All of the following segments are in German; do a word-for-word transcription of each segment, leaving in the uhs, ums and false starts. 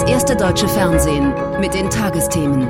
erste deutsche Fernsehen mit den Tagesthemen.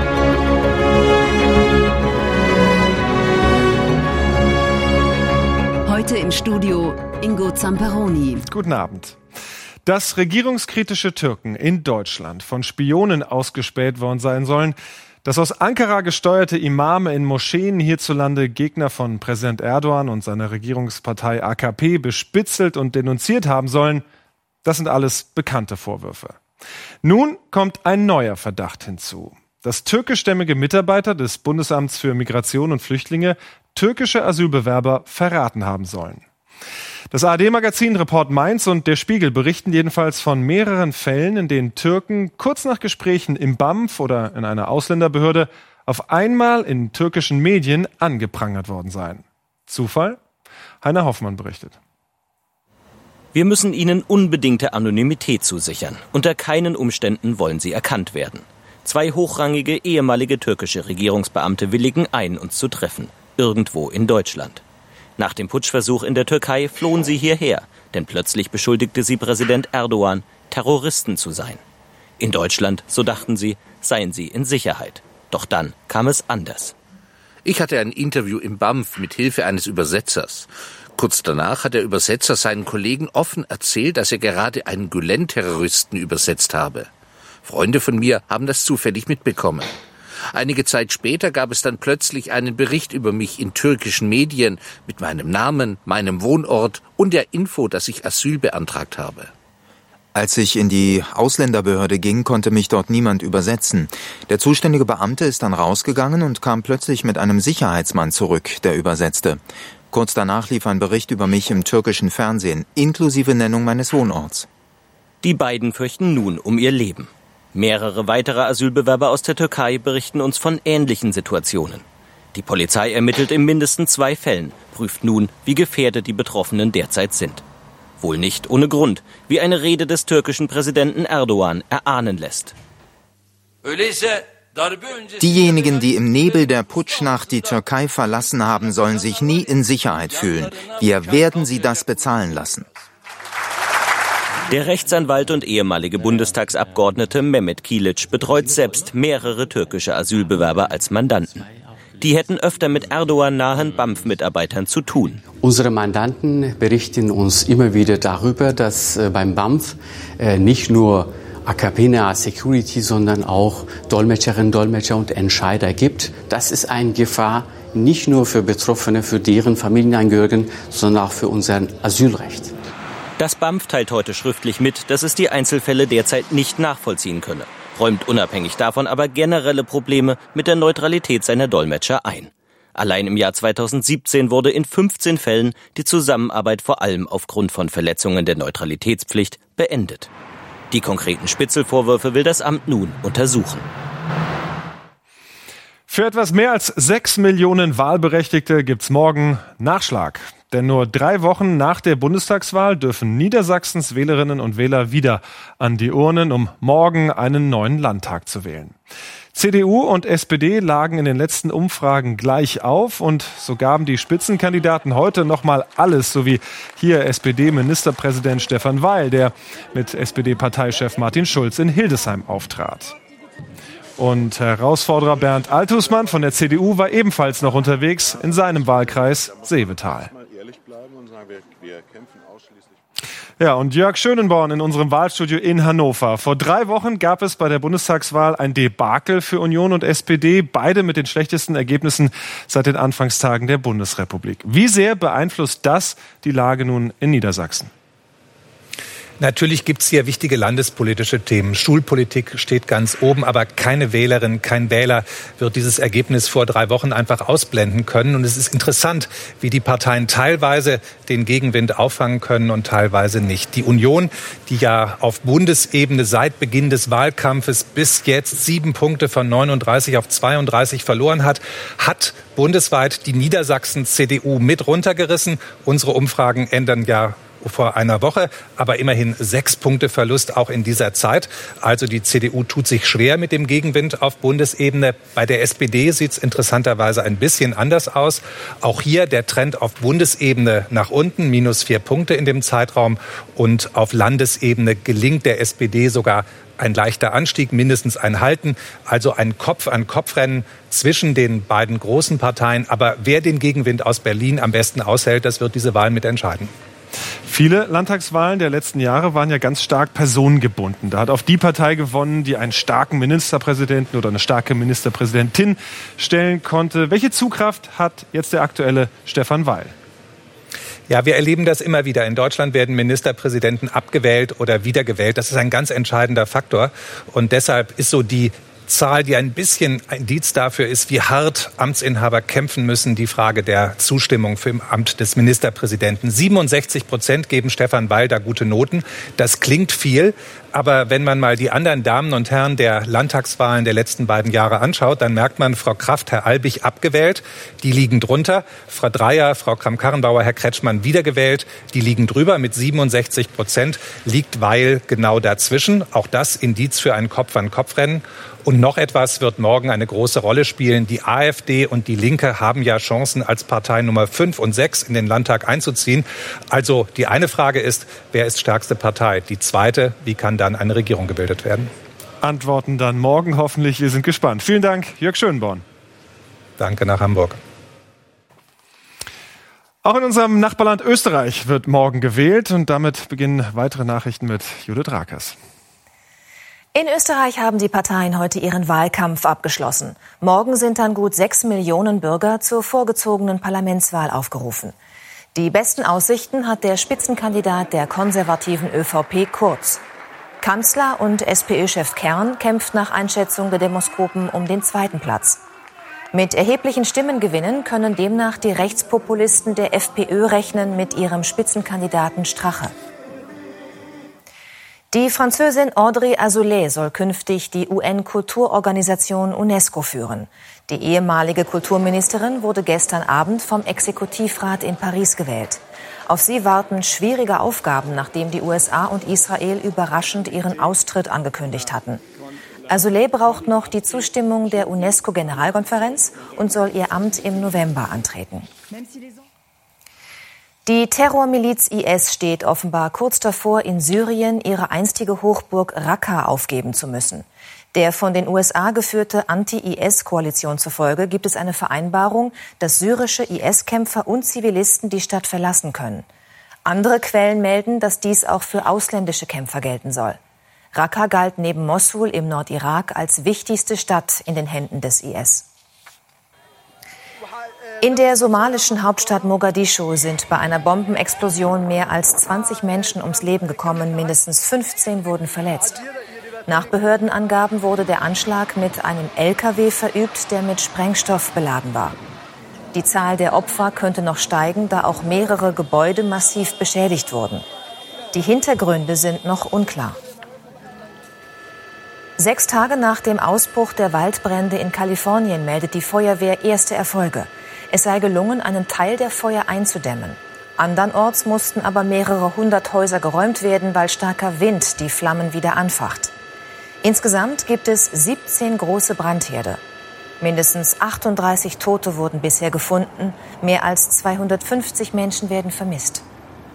Heute im Studio Ingo Zamperoni. Guten Abend. Dass regierungskritische Türken in Deutschland von Spionen ausgespäht worden sein sollen, dass aus Ankara gesteuerte Imame in Moscheen hierzulande Gegner von Präsident Erdogan und seiner Regierungspartei A K P bespitzelt und denunziert haben sollen, das sind alles bekannte Vorwürfe. Nun kommt ein neuer Verdacht hinzu. Dass türkischstämmige Mitarbeiter des Bundesamts für Migration und Flüchtlinge türkische Asylbewerber verraten haben sollen. Das A R D-Magazin Report Mainz und der Spiegel berichten jedenfalls von mehreren Fällen, in denen Türken kurz nach Gesprächen im B A M F oder in einer Ausländerbehörde auf einmal in türkischen Medien angeprangert worden seien. Zufall? Heiner Hoffmann berichtet. Wir müssen ihnen unbedingte Anonymität zusichern. Unter keinen Umständen wollen sie erkannt werden. Zwei hochrangige ehemalige türkische Regierungsbeamte willigen ein, uns zu treffen. Irgendwo in Deutschland. Nach dem Putschversuch in der Türkei flohen sie hierher, denn plötzlich beschuldigte sie Präsident Erdogan, Terroristen zu sein. In Deutschland, so dachten sie, seien sie in Sicherheit. Doch dann kam es anders. Ich hatte ein Interview im B A M F mit Hilfe eines Übersetzers. Kurz danach hat der Übersetzer seinen Kollegen offen erzählt, dass er gerade einen Gülen-Terroristen übersetzt habe. Freunde von mir haben das zufällig mitbekommen. Einige Zeit später gab es dann plötzlich einen Bericht über mich in türkischen Medien mit meinem Namen, meinem Wohnort und der Info, dass ich Asyl beantragt habe. Als ich in die Ausländerbehörde ging, konnte mich dort niemand übersetzen. Der zuständige Beamte ist dann rausgegangen und kam plötzlich mit einem Sicherheitsmann zurück, der übersetzte. Kurz danach lief ein Bericht über mich im türkischen Fernsehen, inklusive Nennung meines Wohnorts. Die beiden fürchten nun um ihr Leben. Mehrere weitere Asylbewerber aus der Türkei berichten uns von ähnlichen Situationen. Die Polizei ermittelt in mindestens zwei Fällen, prüft nun, wie gefährdet die Betroffenen derzeit sind. Wohl nicht ohne Grund, wie eine Rede des türkischen Präsidenten Erdogan erahnen lässt. Diejenigen, die im Nebel der Putschnacht die Türkei verlassen haben, sollen sich nie in Sicherheit fühlen. Wir werden sie das bezahlen lassen. Der Rechtsanwalt und ehemalige Bundestagsabgeordnete Mehmet Kilic betreut selbst mehrere türkische Asylbewerber als Mandanten. Die hätten öfter mit Erdogan nahen B A M F-Mitarbeitern zu tun. Unsere Mandanten berichten uns immer wieder darüber, dass beim B A M F nicht nur A K P-nahe Security, sondern auch Dolmetscherinnen, Dolmetscher und Entscheider gibt. Das ist eine Gefahr nicht nur für Betroffene, für deren Familienangehörigen, sondern auch für unser Asylrecht. Das B A M F teilt heute schriftlich mit, dass es die Einzelfälle derzeit nicht nachvollziehen könne, räumt unabhängig davon aber generelle Probleme mit der Neutralität seiner Dolmetscher ein. Allein im Jahr zweitausendsiebzehn wurde in fünfzehn Fällen die Zusammenarbeit vor allem aufgrund von Verletzungen der Neutralitätspflicht beendet. Die konkreten Spitzelvorwürfe will das Amt nun untersuchen. Für etwas mehr als sechs Millionen Wahlberechtigte gibt's morgen Nachschlag. Denn nur drei Wochen nach der Bundestagswahl dürfen Niedersachsens Wählerinnen und Wähler wieder an die Urnen, um morgen einen neuen Landtag zu wählen. C D U und S P D lagen in den letzten Umfragen gleich auf und so gaben die Spitzenkandidaten heute nochmal alles, so wie hier S P D-Ministerpräsident Stefan Weil, der mit S P D-Parteichef Martin Schulz in Hildesheim auftrat. Und Herausforderer Bernd Althusmann von der C D U war ebenfalls noch unterwegs in seinem Wahlkreis Seevetal. Ja, und Jörg Schönenborn in unserem Wahlstudio in Hannover. Vor drei Wochen gab es bei der Bundestagswahl ein Debakel für Union und S P D, beide mit den schlechtesten Ergebnissen seit den Anfangstagen der Bundesrepublik. Wie sehr beeinflusst das die Lage nun in Niedersachsen? Natürlich gibt es hier wichtige landespolitische Themen. Schulpolitik steht ganz oben, aber keine Wählerin, kein Wähler wird dieses Ergebnis vor drei Wochen einfach ausblenden können. Und es ist interessant, wie die Parteien teilweise den Gegenwind auffangen können und teilweise nicht. Die Union, die ja auf Bundesebene seit Beginn des Wahlkampfes bis jetzt sieben Punkte von neununddreißig auf zweiunddreißig verloren hat, hat bundesweit die Niedersachsen-C D U mit runtergerissen. Unsere Umfragen ändern ja vor einer Woche, aber immerhin sechs Punkte Verlust auch in dieser Zeit. Also die C D U tut sich schwer mit dem Gegenwind auf Bundesebene. Bei der S P D sieht es interessanterweise ein bisschen anders aus. Auch hier der Trend auf Bundesebene nach unten, minus vier Punkte in dem Zeitraum. Und auf Landesebene gelingt der S P D sogar ein leichter Anstieg, mindestens ein Halten, also ein Kopf-an-Kopf-Rennen zwischen den beiden großen Parteien. Aber wer den Gegenwind aus Berlin am besten aushält, das wird diese Wahl mitentscheiden. Viele Landtagswahlen der letzten Jahre waren ja ganz stark personengebunden. Da hat auf die Partei gewonnen, die einen starken Ministerpräsidenten oder eine starke Ministerpräsidentin stellen konnte. Welche Zugkraft hat jetzt der aktuelle Stefan Weil? Ja, wir erleben das immer wieder. In Deutschland werden Ministerpräsidenten abgewählt oder wiedergewählt. Das ist ein ganz entscheidender Faktor. Und deshalb ist so die Zahl, die ein bisschen ein Indiz dafür ist, wie hart Amtsinhaber kämpfen müssen, die Frage der Zustimmung für im Amt des Ministerpräsidenten. siebenundsechzig Prozent geben Stefan Weil da gute Noten. Das klingt viel, aber wenn man mal die anderen Damen und Herren der Landtagswahlen der letzten beiden Jahre anschaut, dann merkt man, Frau Kraft, Herr Albig abgewählt, die liegen drunter. Frau Dreyer, Frau Kramp-Karrenbauer, Herr Kretschmann wiedergewählt, die liegen drüber. Mit siebenundsechzig Prozent liegt Weil genau dazwischen. Auch das Indiz für ein Kopf-an-Kopf-Rennen. Und noch etwas wird morgen eine große Rolle spielen. Die AfD und die Linke haben ja Chancen, als Partei Nummer fünf und sechs in den Landtag einzuziehen. Also die eine Frage ist, wer ist stärkste Partei? Die zweite, wie kann dann eine Regierung gebildet werden? Antworten dann morgen hoffentlich. Wir sind gespannt. Vielen Dank, Jörg Schönborn. Danke nach Hamburg. Auch in unserem Nachbarland Österreich wird morgen gewählt. Und damit beginnen weitere Nachrichten mit Judith Rakers. In Österreich haben die Parteien heute ihren Wahlkampf abgeschlossen. Morgen sind dann gut sechs Millionen Bürger zur vorgezogenen Parlamentswahl aufgerufen. Die besten Aussichten hat der Spitzenkandidat der konservativen ÖVP Kurz. Kanzler und S P Ö-Chef Kern kämpft nach Einschätzung der Demoskopen um den zweiten Platz. Mit erheblichen Stimmengewinnen können demnach die Rechtspopulisten der FPÖ rechnen mit ihrem Spitzenkandidaten Strache. Die Französin Audrey Azoulay soll künftig die U N-Kulturorganisation UNESCO führen. Die ehemalige Kulturministerin wurde gestern Abend vom Exekutivrat in Paris gewählt. Auf sie warten schwierige Aufgaben, nachdem die U S A und Israel überraschend ihren Austritt angekündigt hatten. Azoulay braucht noch die Zustimmung der UNESCO-Generalkonferenz und soll ihr Amt im November antreten. Die Terrormiliz I S steht offenbar kurz davor, in Syrien ihre einstige Hochburg Raqqa aufgeben zu müssen. Der von den U S A geführte Anti-I S-Koalition zufolge gibt es eine Vereinbarung, dass syrische I S-Kämpfer und Zivilisten die Stadt verlassen können. Andere Quellen melden, dass dies auch für ausländische Kämpfer gelten soll. Raqqa galt neben Mossul im Nordirak als wichtigste Stadt in den Händen des I S. In der somalischen Hauptstadt Mogadischu sind bei einer Bombenexplosion mehr als zwanzig Menschen ums Leben gekommen, mindestens fünfzehn wurden verletzt. Nach Behördenangaben wurde der Anschlag mit einem L K W verübt, der mit Sprengstoff beladen war. Die Zahl der Opfer könnte noch steigen, da auch mehrere Gebäude massiv beschädigt wurden. Die Hintergründe sind noch unklar. Sechs Tage nach dem Ausbruch der Waldbrände in Kalifornien meldet die Feuerwehr erste Erfolge. Es sei gelungen, einen Teil der Feuer einzudämmen. Andernorts mussten aber mehrere hundert Häuser geräumt werden, weil starker Wind die Flammen wieder anfacht. Insgesamt gibt es siebzehn große Brandherde. Mindestens achtunddreißig Tote wurden bisher gefunden. Mehr als zweihundertfünfzig Menschen werden vermisst.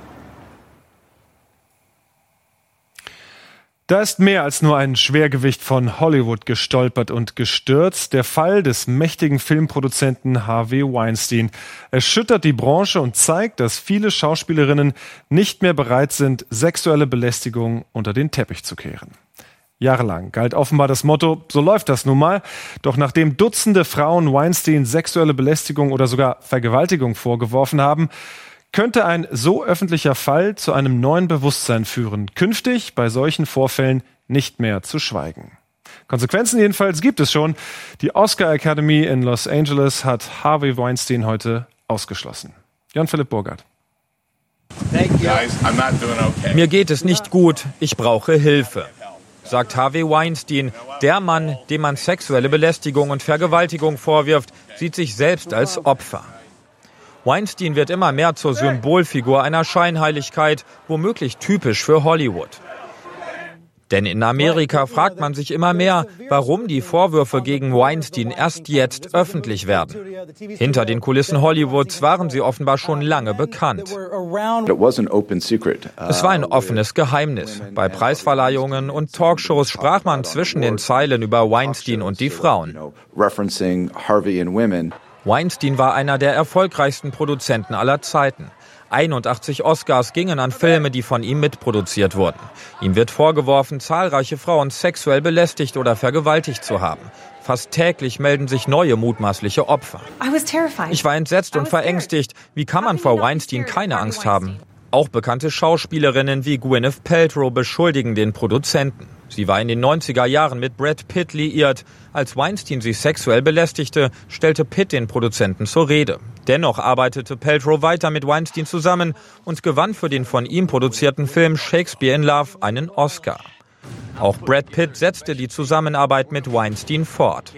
Da ist mehr als nur ein Schwergewicht von Hollywood gestolpert und gestürzt. Der Fall des mächtigen Filmproduzenten Harvey Weinstein erschüttert die Branche und zeigt, dass viele Schauspielerinnen nicht mehr bereit sind, sexuelle Belästigung unter den Teppich zu kehren. Jahrelang galt offenbar das Motto, so läuft das nun mal. Doch nachdem Dutzende Frauen Weinstein sexuelle Belästigung oder sogar Vergewaltigung vorgeworfen haben, könnte ein so öffentlicher Fall zu einem neuen Bewusstsein führen, künftig bei solchen Vorfällen nicht mehr zu schweigen. Konsequenzen jedenfalls gibt es schon. Die Oscar Academy in Los Angeles hat Harvey Weinstein heute ausgeschlossen. Jan-Philipp Burgert. Mir geht es nicht gut, ich brauche Hilfe, sagt Harvey Weinstein. Der Mann, dem man sexuelle Belästigung und Vergewaltigung vorwirft, sieht sich selbst als Opfer. Weinstein wird immer mehr zur Symbolfigur einer Scheinheiligkeit, womöglich typisch für Hollywood. Denn in Amerika fragt man sich immer mehr, warum die Vorwürfe gegen Weinstein erst jetzt öffentlich werden. Hinter den Kulissen Hollywoods waren sie offenbar schon lange bekannt. Es war ein offenes Geheimnis. Bei Preisverleihungen und Talkshows sprach man zwischen den Zeilen über Weinstein und die Frauen. Weinstein war einer der erfolgreichsten Produzenten aller Zeiten. einundachtzig Oscars gingen an Filme, die von ihm mitproduziert wurden. Ihm wird vorgeworfen, zahlreiche Frauen sexuell belästigt oder vergewaltigt zu haben. Fast täglich melden sich neue mutmaßliche Opfer. Ich war entsetzt und verängstigt. Wie kann man vor Weinstein keine Angst haben? Auch bekannte Schauspielerinnen wie Gwyneth Paltrow beschuldigen den Produzenten. Sie war in den neunziger Jahren mit Brad Pitt liiert. Als Weinstein sie sexuell belästigte, stellte Pitt den Produzenten zur Rede. Dennoch arbeitete Paltrow weiter mit Weinstein zusammen und gewann für den von ihm produzierten Film Shakespeare in Love einen Oscar. Auch Brad Pitt setzte die Zusammenarbeit mit Weinstein fort.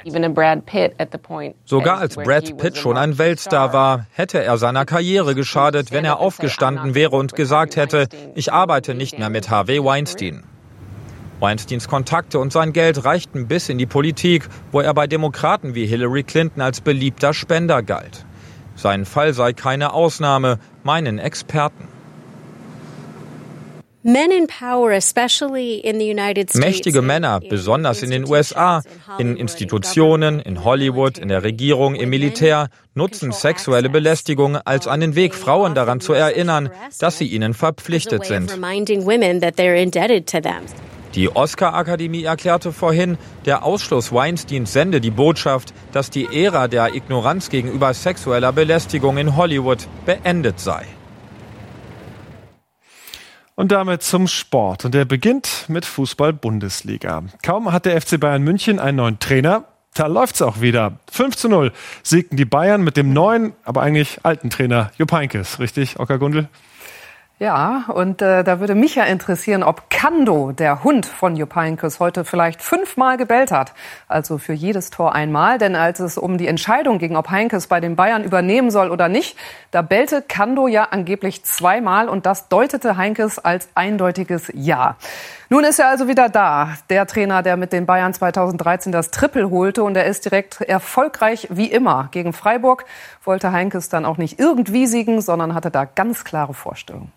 Sogar als Brad Pitt schon ein Weltstar war, hätte er seiner Karriere geschadet, wenn er aufgestanden wäre und gesagt hätte, ich arbeite nicht mehr mit Harvey Weinstein. Weinsteins Kontakte und sein Geld reichten bis in die Politik, wo er bei Demokraten wie Hillary Clinton als beliebter Spender galt. Sein Fall sei keine Ausnahme, meinen Experten. Mächtige Männer, besonders in den U S A, in Institutionen, in Hollywood, in der Regierung, im Militär, nutzen sexuelle Belästigung als einen Weg, Frauen daran zu erinnern, dass sie ihnen verpflichtet sind. Die Oscar-Akademie erklärte vorhin, der Ausschluss Weinsteins sende die Botschaft, dass die Ära der Ignoranz gegenüber sexueller Belästigung in Hollywood beendet sei. Und damit zum Sport. Und der beginnt mit Fußball-Bundesliga. Kaum hat der F C Bayern München einen neuen Trainer, da läuft's auch wieder. fünf zu null siegten die Bayern mit dem neuen, aber eigentlich alten Trainer Jupp Heynckes. Richtig, Oskar Gundel? Ja, und äh, da würde mich ja interessieren, ob Kando, der Hund von Jupp Heynckes, heute vielleicht fünfmal gebellt hat. Also für jedes Tor einmal. Denn als es um die Entscheidung ging, ob Heynckes bei den Bayern übernehmen soll oder nicht, da bellte Kando ja angeblich zweimal und das deutete Heynckes als eindeutiges Ja. Nun ist er also wieder da, der Trainer, der mit den Bayern zweitausenddreizehn das Triple holte, und er ist direkt erfolgreich wie immer. Gegen Freiburg wollte Heynckes dann auch nicht irgendwie siegen, sondern hatte da ganz klare Vorstellungen.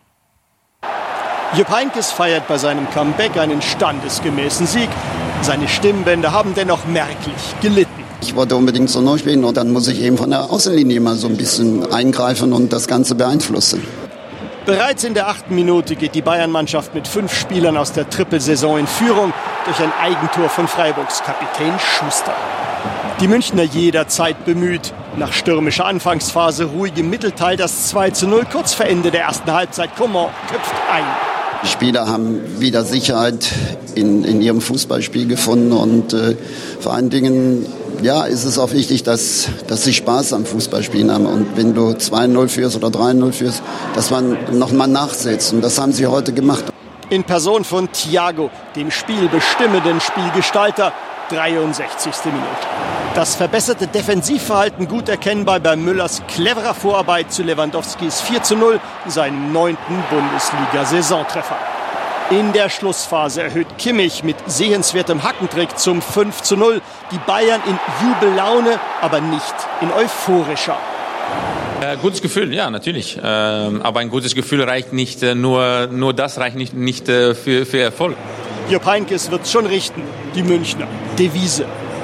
Jupp Heynckes feiert bei seinem Comeback einen standesgemäßen Sieg. Seine Stimmbänder haben dennoch merklich gelitten. Ich wollte unbedingt so neu spielen und dann muss ich eben von der Außenlinie mal so ein bisschen eingreifen und das Ganze beeinflussen. Bereits in der achten Minute geht die Bayern-Mannschaft mit fünf Spielern aus der Trippelsaison in Führung durch ein Eigentor von Freiburgs Kapitän Schuster. Die Münchner jederzeit bemüht. Nach stürmischer Anfangsphase ruhig im Mittelteil das zwei zu null. Kurz vor Ende der ersten Halbzeit Coman köpft ein. Die Spieler haben wieder Sicherheit in, in ihrem Fußballspiel gefunden und äh, vor allen Dingen ja, ist es auch wichtig, dass, dass sie Spaß am Fußballspielen haben. Und wenn du zwei null führst oder drei null führst, dass man nochmal nachsetzt. Und das haben sie heute gemacht. In Person von Thiago, dem spielbestimmenden Spielgestalter, dreiundsechzigste Minute. Das verbesserte Defensivverhalten gut erkennbar bei Müllers cleverer Vorarbeit zu Lewandowskis vier zu null, seinem neunten Bundesliga-Saisontreffer. In der Schlussphase erhöht Kimmich mit sehenswertem Hackentrick zum fünf zu null. Die Bayern in Jubellaune, aber nicht in euphorischer. Äh, gutes Gefühl, ja, natürlich. Ähm, aber ein gutes Gefühl reicht nicht, äh, nur, nur das reicht nicht, nicht äh, für, für Erfolg. Jupp Heynckes wird schon richten, die Münchner. Devise.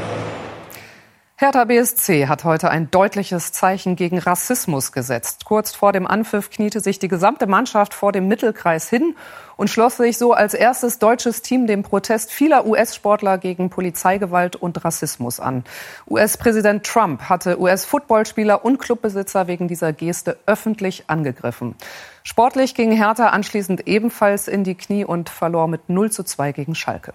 Hertha B S C hat heute ein deutliches Zeichen gegen Rassismus gesetzt. Kurz vor dem Anpfiff kniete sich die gesamte Mannschaft vor dem Mittelkreis hin und schloss sich so als erstes deutsches Team dem Protest vieler U S-Sportler gegen Polizeigewalt und Rassismus an. U S-Präsident Trump hatte U S-Footballspieler und Clubbesitzer wegen dieser Geste öffentlich angegriffen. Sportlich ging Hertha anschließend ebenfalls in die Knie und verlor mit null zu zwei gegen Schalke.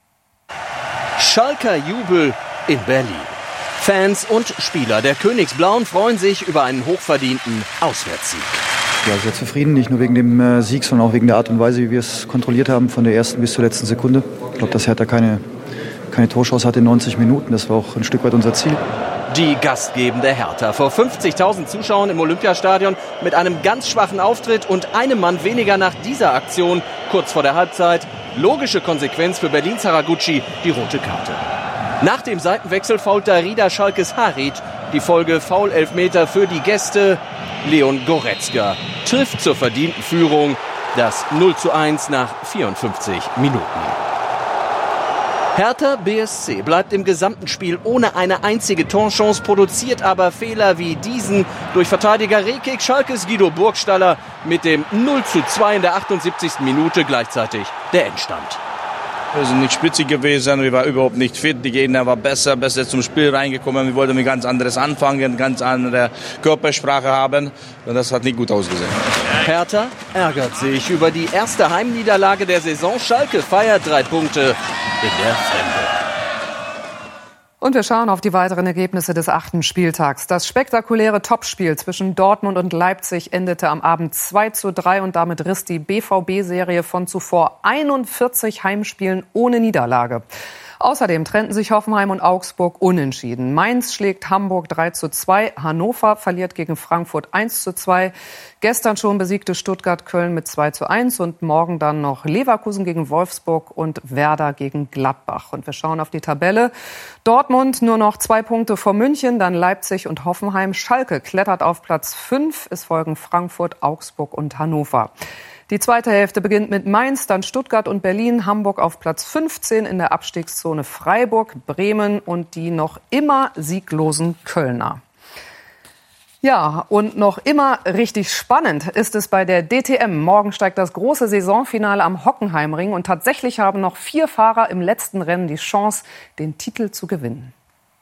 Schalker Jubel in Berlin. Fans und Spieler der Königsblauen freuen sich über einen hochverdienten Auswärtssieg. Ja, sehr zufrieden, nicht nur wegen dem äh, Sieg, sondern auch wegen der Art und Weise, wie wir es kontrolliert haben, von der ersten bis zur letzten Sekunde. Ich glaube, dass Hertha keine, keine Torchance hatte in neunzig Minuten. Das war auch ein Stück weit unser Ziel. Die gastgebende Hertha vor fünfzigtausend Zuschauern im Olympiastadion mit einem ganz schwachen Auftritt und einem Mann weniger nach dieser Aktion kurz vor der Halbzeit Logische Konsequenz für Berlins Haraguchi, die rote Karte. Nach dem Seitenwechsel fault Darida Schalkes Harit. Die Folge Foul-Elfmeter für die Gäste. Leon Goretzka trifft zur verdienten Führung. Das null zu eins nach vierundfünfzig Minuten. Hertha B S C bleibt im gesamten Spiel ohne eine einzige Torchance, produziert aber Fehler wie diesen durch Verteidiger Rekik. Schalkes Guido Burgstaller mit dem null zu zwei in der achtundsiebzigsten Minute gleichzeitig der Endstand. Wir sind nicht spritzig gewesen, wir waren überhaupt nicht fit. Die Gegner war besser, besser zum Spiel reingekommen. Wir wollten mit ganz anderes anfangen, ganz andere Körpersprache haben. Und das hat nicht gut ausgesehen. Hertha ärgert sich über die erste Heimniederlage der Saison. Schalke feiert drei Punkte in der Fremde. Und wir schauen auf die weiteren Ergebnisse des achten Spieltags. Das spektakuläre Topspiel zwischen Dortmund und Leipzig endete am Abend zwei zu drei und damit riss die B V B-Serie von zuvor einundvierzig Heimspielen ohne Niederlage. Außerdem trennten sich Hoffenheim und Augsburg unentschieden. Mainz schlägt Hamburg drei zu zwei, Hannover verliert gegen Frankfurt eins zu zwei. Gestern schon besiegte Stuttgart Köln mit zwei zu eins und morgen dann noch Leverkusen gegen Wolfsburg und Werder gegen Gladbach. Und wir schauen auf die Tabelle. Dortmund nur noch zwei Punkte vor München, dann Leipzig und Hoffenheim. Schalke klettert auf Platz fünf, es folgen Frankfurt, Augsburg und Hannover. Die zweite Hälfte beginnt mit Mainz, dann Stuttgart und Berlin, Hamburg auf Platz fünfzehn, in der Abstiegszone Freiburg, Bremen und die noch immer sieglosen Kölner. Ja, und noch immer richtig spannend ist es bei der D T M. Morgen steigt das große Saisonfinale am Hockenheimring und tatsächlich haben noch vier Fahrer im letzten Rennen die Chance, den Titel zu gewinnen.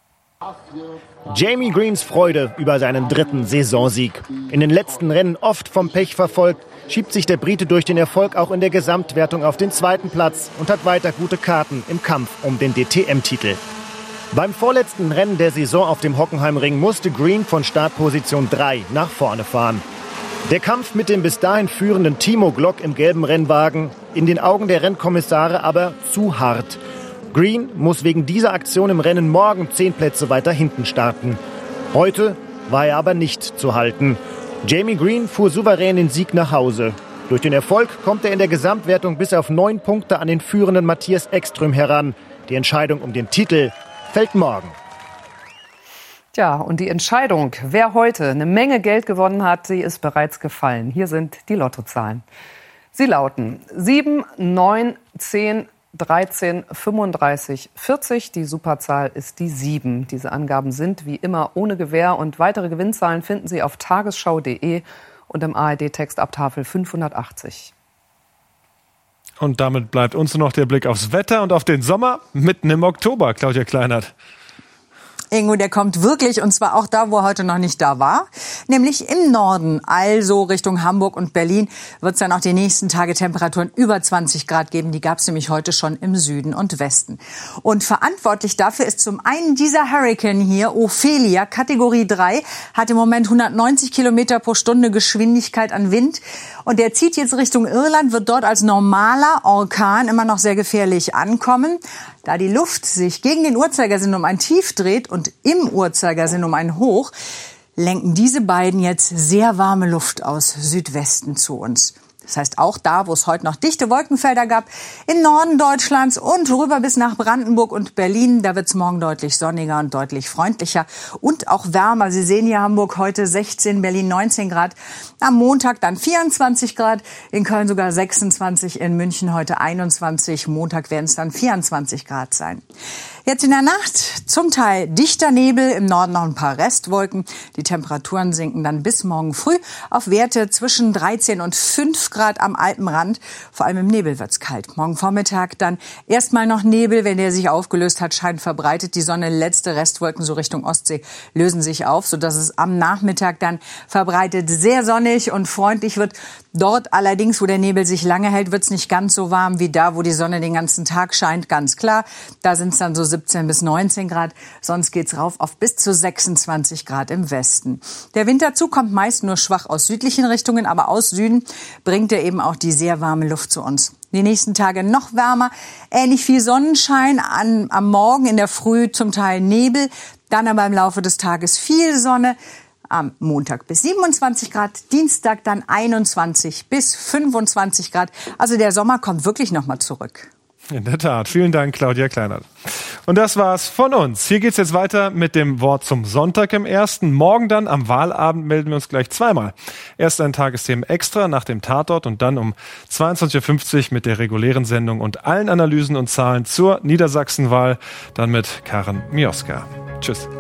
Jamie Greens Freude über seinen dritten Saisonsieg. In den letzten Rennen oft vom Pech verfolgt, schiebt sich der Brite durch den Erfolg auch in der Gesamtwertung auf den zweiten Platz und hat weiter gute Karten im Kampf um den D T M-Titel. Beim vorletzten Rennen der Saison auf dem Hockenheimring musste Green von Startposition drei nach vorne fahren. Der Kampf mit dem bis dahin führenden Timo Glock im gelben Rennwagen, in den Augen der Rennkommissare aber zu hart. Green muss wegen dieser Aktion im Rennen morgen zehn Plätze weiter hinten starten. Heute war er aber nicht zu halten. Jamie Green fuhr souverän den Sieg nach Hause. Durch den Erfolg kommt er in der Gesamtwertung bis auf neun Punkte an den führenden Matthias Ekström heran. Die Entscheidung um den Titel fällt morgen. Tja, und die Entscheidung, wer heute eine Menge Geld gewonnen hat, sie ist bereits gefallen. Hier sind die Lottozahlen. Sie lauten sieben, neun, zehn, dreizehn, fünfunddreißig, vierzig. Die Superzahl ist die sieben. Diese Angaben sind wie immer ohne Gewähr und weitere Gewinnzahlen finden Sie auf tagesschau punkt de und im A R D-Text ab Tafel fünfhundertachtzig. Und damit bleibt uns nur noch der Blick aufs Wetter und auf den Sommer mitten im Oktober, Claudia Kleinert. Ingo, der kommt wirklich, und zwar auch da, wo er heute noch nicht da war, nämlich im Norden, also Richtung Hamburg und Berlin, wird es dann auch die nächsten Tage Temperaturen über zwanzig Grad geben. Die gab es nämlich heute schon im Süden und Westen. Und verantwortlich dafür ist zum einen dieser Hurricane hier, Ophelia, Kategorie drei, hat im Moment hundertneunzig Kilometer pro Stunde Geschwindigkeit an Wind. Und der zieht jetzt Richtung Irland, wird dort als normaler Orkan immer noch sehr gefährlich ankommen. Da die Luft sich gegen den Uhrzeigersinn um ein Tief dreht und im Uhrzeigersinn um ein Hoch, lenken diese beiden jetzt sehr warme Luft aus Südwesten zu uns. Das heißt, auch da, wo es heute noch dichte Wolkenfelder gab, im Norden Deutschlands und rüber bis nach Brandenburg und Berlin, da wird es morgen deutlich sonniger und deutlich freundlicher und auch wärmer. Sie sehen hier Hamburg heute sechzehn, Berlin neunzehn Grad. Am Montag dann vierundzwanzig Grad, in Köln sogar sechsundzwanzig, in München heute einundzwanzig. Montag werden es dann vierundzwanzig Grad sein. Jetzt in der Nacht zum Teil dichter Nebel, im Norden noch ein paar Restwolken. Die Temperaturen sinken dann bis morgen früh auf Werte zwischen dreizehn und fünf Grad am Alpenrand. Vor allem im Nebel wird's kalt. Morgen Vormittag dann erstmal noch Nebel. Wenn der sich aufgelöst hat, scheint verbreitet die Sonne. Letzte Restwolken so Richtung Ostsee lösen sich auf, sodass es am Nachmittag dann verbreitet sehr sonnig und freundlich wird. Dort allerdings, wo der Nebel sich lange hält, wird's nicht ganz so warm wie da, wo die Sonne den ganzen Tag scheint. Ganz klar, da sind's dann so siebzehn bis neunzehn Grad. Sonst geht's rauf auf bis zu sechsundzwanzig Grad im Westen. Der Winterzug kommt meist nur schwach aus südlichen Richtungen, aber aus Süden bringt er eben auch die sehr warme Luft zu uns. Die nächsten Tage noch wärmer, ähnlich viel Sonnenschein, an, am Morgen in der Früh zum Teil Nebel, dann aber im Laufe des Tages viel Sonne. am Montag bis siebenundzwanzig Grad, Dienstag dann einundzwanzig bis fünfundzwanzig Grad. Also der Sommer kommt wirklich nochmal zurück. In der Tat. Vielen Dank, Claudia Kleinert. Und das war's von uns. Hier geht's jetzt weiter mit dem Wort zum Sonntag im Ersten. Morgen dann am Wahlabend melden wir uns gleich zweimal. Erst ein Tagesthemen extra nach dem Tatort und dann um zweiundzwanzig Uhr fünfzig mit der regulären Sendung und allen Analysen und Zahlen zur Niedersachsenwahl. Dann mit Karen Mioska. Tschüss.